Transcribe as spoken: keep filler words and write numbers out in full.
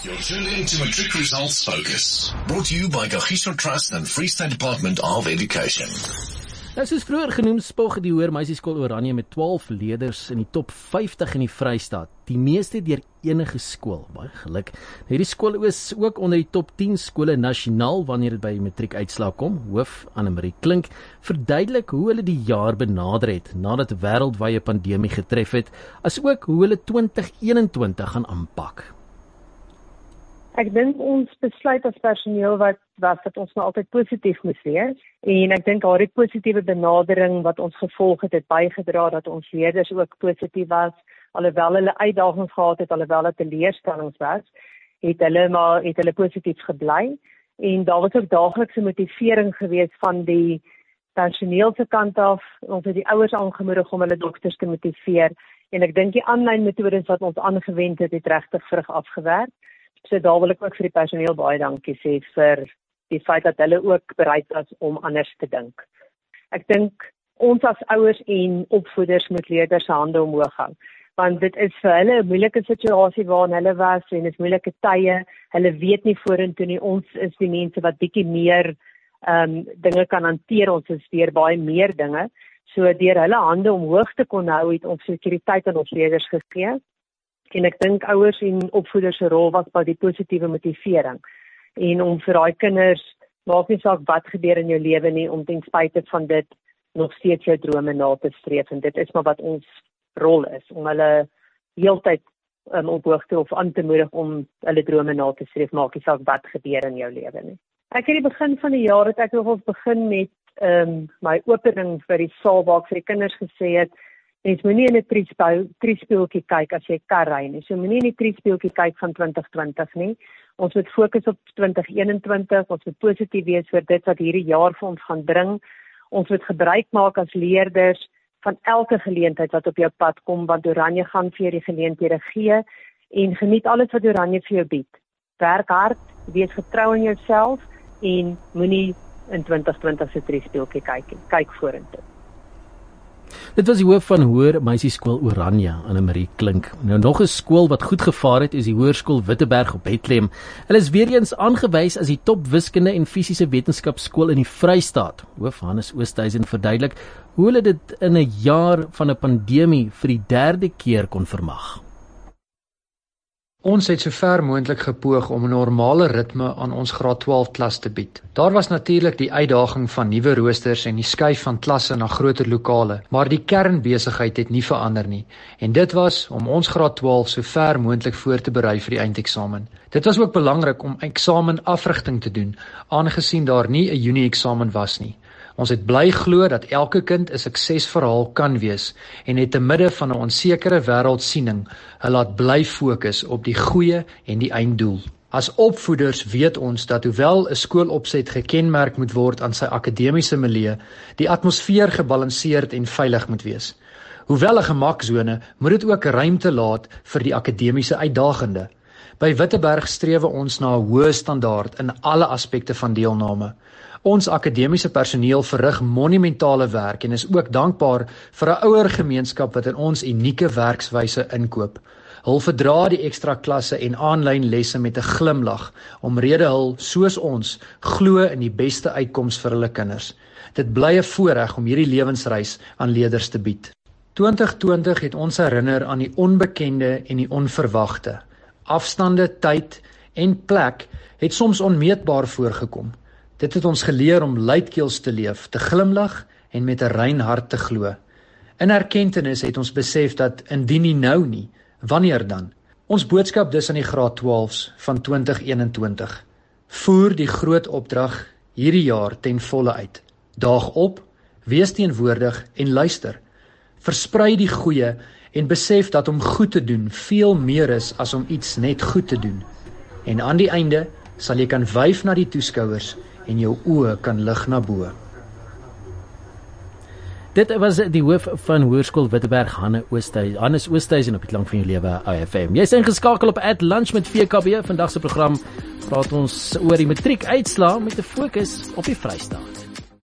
You're tuned in to Matric Results Focus, brought to you by Kagiso Trust and Free State Department of Education. Nou, soos vroeger genoem, spog die Hoër Meisieskool Oranje met twaalf leerders in die top vyftig in die Vrystaat. Die meeste deur enige skool. Baie geluk. Nou, hierdie skool is ook onder die top tien skole nasionaal wanneer dit by matriek uitslae kom. Hoof Annemarie Klink verduidelik hoe hulle die jaar benader het nadat wêreldwye pandemie getref het, asook hoe hulle twintig eenentwintig gaan aanpak. Ek dink ons besluit as personeel wat was dat ons nou altyd positief moes wees, en ek dink daardie positiewe benadering wat ons gevolg het, het bygedra dat ons leerders ook positief was, alhoewel hulle uitdagings gehad het, alhoewel dit teleurstellings was, het hulle maar het hulle positief gebly, en daar was ook daaglikse motivering gewees van die personeel se kant af. Ons het die ouers aangemoedig om hulle dogters te motiveer, en ek dink die aanlyn metodes wat ons aangewend het, het regtig vrug afgewerk. So daar wil ek ook vir die personeel baie dankie sê vir die feit dat hulle ook bereid was om anders te dink. Ek dink ons as ouers en opvoeders moet leerders se hande omhoog hou, want dit is vir hulle 'n moeilike situasie waarin hulle was, en dit is moeilike tye. Hulle weet nie vorentoe nie. Ons is die mense wat bietjie meer um, dinge kan hanteer. Ons is deur baie meer dinge. So deur hulle hande omhoog te kon hou, het ons sekuriteit aan ons leerders gegee. En ek dink ouers en opvoeders se rol was by die positiewe motivering. En om vir daai kinders, maak nie saak wat gebeur in jou lewe nie, om ten spyte van dit nog steeds jou drome na te streef. En dit is maar wat ons rol is, om hulle heeltyd um, op hoogte of aan te moedig om hulle drome na te streef, maak nie saak wat gebeur in jou lewe nie. Ek het die begin van die jaar het ek nog ons begin met um, my opening vir die saal waar ek vir die kinders gesê het, mens moenie in 'n triespeeltjie kyk as jy kar ry nie. So moenie in die triespeeltjie kyk van twintig twintig nie. Ons moet fokus op twintig eenentwintig. Ons moet positief wees vir dit wat hierdie jaar vir ons gaan bring. Ons moet gebruik maak as leerders van elke geleentheid wat op jou pad kom, want Oranje gaan vir jou die geleenthede gee, en geniet alles wat Oranje vir jou bied. Werk hard, wees getrou in jouself, en moenie in twintig twintig se triespeeltjie kyk nie. Kyk vorentoe. Dit was die hoof van Hoër Meisieskool Oranje, Annemarie Klink. Nou nog 'n skool wat goed gevaar het, is die Hoërskool Witteberg op Bethlehem. Hulle is weer eens aangewys as die top wiskunde en fisiese wetenskapskool in die Vrystaat. Hoof Hannes Oosthuizen verduidelik hoe hulle dit in 'n jaar van 'n pandemie vir die derde keer kon vermag. Ons het so ver moontlik gepoog om 'n normale ritme aan ons graad twaalf klas te bied. Daar was natuurlik die uitdaging van nuwe roosters en die skuif van klasse na groter lokale, maar die kernbesigheid het nie verander nie. En dit was om ons graad twaalf so ver moontlik voor te berei vir die eindeksamen. Dit was ook belangrik om eksamenafrigting te doen, aangesien daar nie 'n Junie-eksamen was nie. Ons het bly glo dat elke kind 'n suksesverhaal kan wees, en het te midde van 'n onsekere wêreldsiening hulle laat bly fokus op die goeie en die einddoel. As opvoeders weet ons dat hoewel 'n skoolopset gekenmerk moet word aan sy akademiese milieu, die atmosfeer gebalanseerd en veilig moet wees. Hoewel 'n gemaksone, moet dit ook ruimte laat vir die akademiese uitdagende. By Witteberg streef ons na 'n hoë standaard in alle aspekte van deelname. Ons akademiese personeel verrig monumentale werk en is ook dankbaar vir 'n ouer gemeenskap wat in ons unieke werkswyse inkoop. Hul verdra die ekstra klasse en aanlyn lesse met 'n glimlag, omrede hul, soos ons, glo in die beste uitkoms vir hulle kinders. Dit bly 'n voorreg om hierdie lewensreis aan leerders te bied. twintig twintig het ons herinner aan die onbekende en die onverwagte. Afstande, tyd en plek het soms onmeetbaar voorgekom. Dit het ons geleer om luidkeels te leef, te glimlag en met 'n rein hart te glo. In erkentenis het ons besef dat indien nie nou nie, wanneer dan? Ons boodskap dus aan die graad twaalfs van twintig eenentwintig. Voer die groot opdrag hierdie jaar ten volle uit. Daag op, wees teenwoordig en luister. Versprei die goeie en besef dat om goed te doen veel meer is as om iets net goed te doen. En aan die einde sal jy kan wyf na die toeskouers en jou oë kan lig na bo. Dit was die hoof van Hoërskool Witteberg, Hannes Oosthuizen. Hannes Oosthuizen op die klank van jou lewe, I F M. Jy is ingeskakel op At Lunch met V K B. Vandag se program praat ons oor die matriek uitslaa met 'n fokus op die Vrystaat.